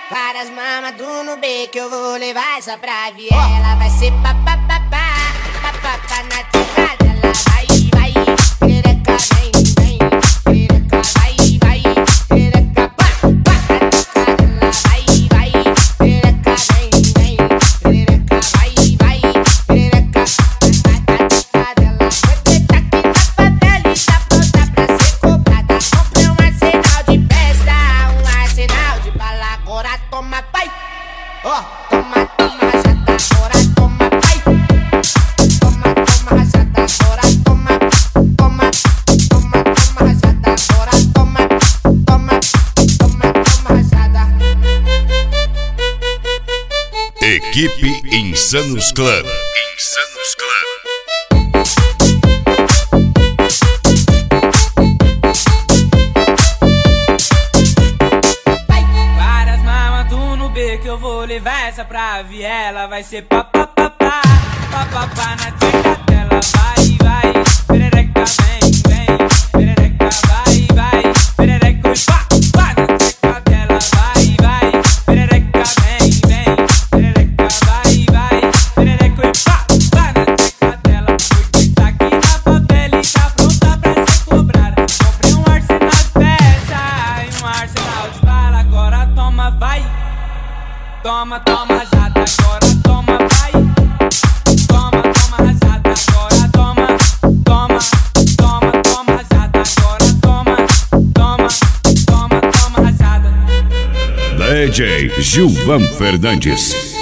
Várias mamas do Nubê que eu vou levar essa pra viela. Vai ser papapá, papapá na tecla dela. Vai, perereca, vem, perereca, vai, perereca, pá, pá na tecla dela. Vai, perereca, vem, perereca, vai, perereca, na tecla dela. Você tá aqui na favela e tá pronta pra ser cobrada. Comprei um arsenal de festa, um arsenal de bala. Agora toma, pai. Ó, toma, rajada. Agora toma, pai. Toma, rajada. Agora toma, rajada. Agora toma, rajada. Equipe Insanos Club. Insanos Club. Várias mamas do Nubê que eu vou levar essa pra viela. Vai ser papapá, papapá na tecla dela. Vai, perereca, vem, perereca, vai, perereca e pá, pá na tecla dela. Vai, perereca, vem, perereca, vai, perereca e pá, pá na tecla dela. Porque tá aqui na favela e tá pronta pra ser cobrada. Comprei um arsenal de peça e um arsenal de bala. Agora toma, vai. Toma, rajada, agora toma, vai. Toma, rajada, agora toma, rajada, agora toma, rajada. DJ Gilvan Fernandes.